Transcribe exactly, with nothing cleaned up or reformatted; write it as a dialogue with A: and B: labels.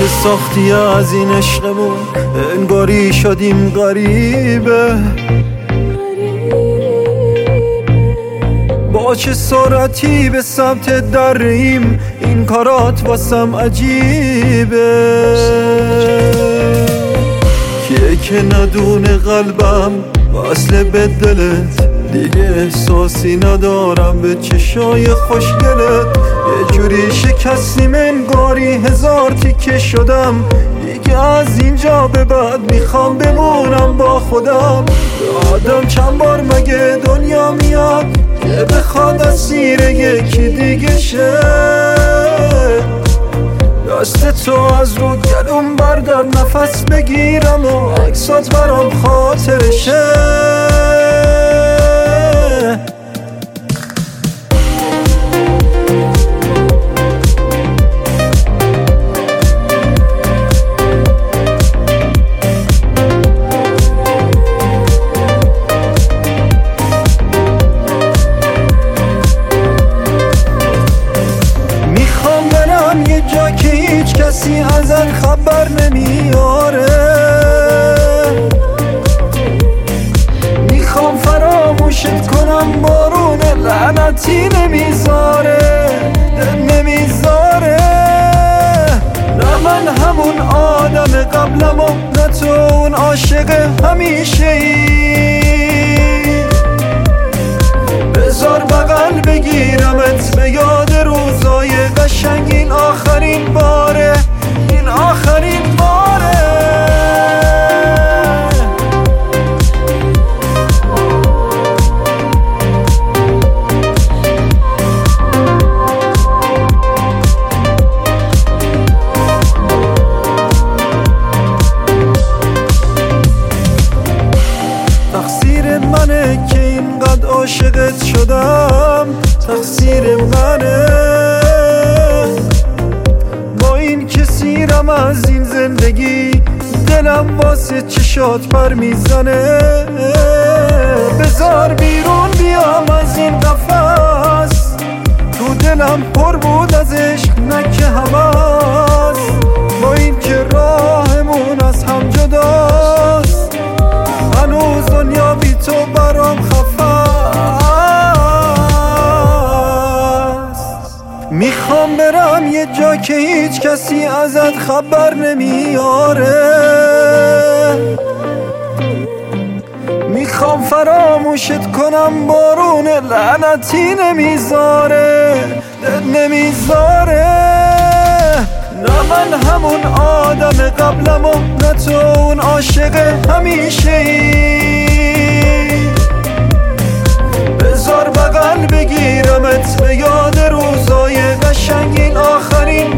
A: چه ساختی از این عشقمون، انگاری شدیم غریبه. با چه سرعتی به سمت دریم، این کارات واسم عجیبه. کیه که ندونه قلبم وصله به دلت، دیگه احساسی ندارم به چشای خوشگلت. یه جوری شکستیم انگاری هزار تیکه شدم، دیگه از اینجا به بعد میخوام بمونم با خودم. آدم چند بار مگه دنیا میاد که بخواد اسیر یکی دیگه شه؟ دست تو از رو گلوم بردار نفس بگیرم و عکسات برام خاطرشه. کسی ازت خبر نمیاره، میخوام فراموشت کنم بارون لعنتی نمیذاره نمیذاره. نه من همون آدم قبلم و نه تو اون عاشق همیشه ای. بذار بغل بگیرمت به یاد روزای قشنگ، این آخرین باره این آخرین باره. تقصیر منه که اینقدر عاشقت شدم، تقصیر منه. با این کسیرم از این زندگی، دلم واسه چشات پر میزنه. بذار بیرون بیام از این قفس، تو دلم پر بود از عشق نه که هوس. با این که راهمون از هم جداست، هنوز دنیا بی تو برام خفه است. میخوام برم یه جا که هیچ کسی ازت خبر نمیاره، میخوام فراموشت کنم بارون لعنتی نمیذاره نمیذاره. نه من همون آدم قبلم و نه تو اون عاشق همیشه ای. بذار بغل بگیرمت به یاد روزای قشنگ، این آخرین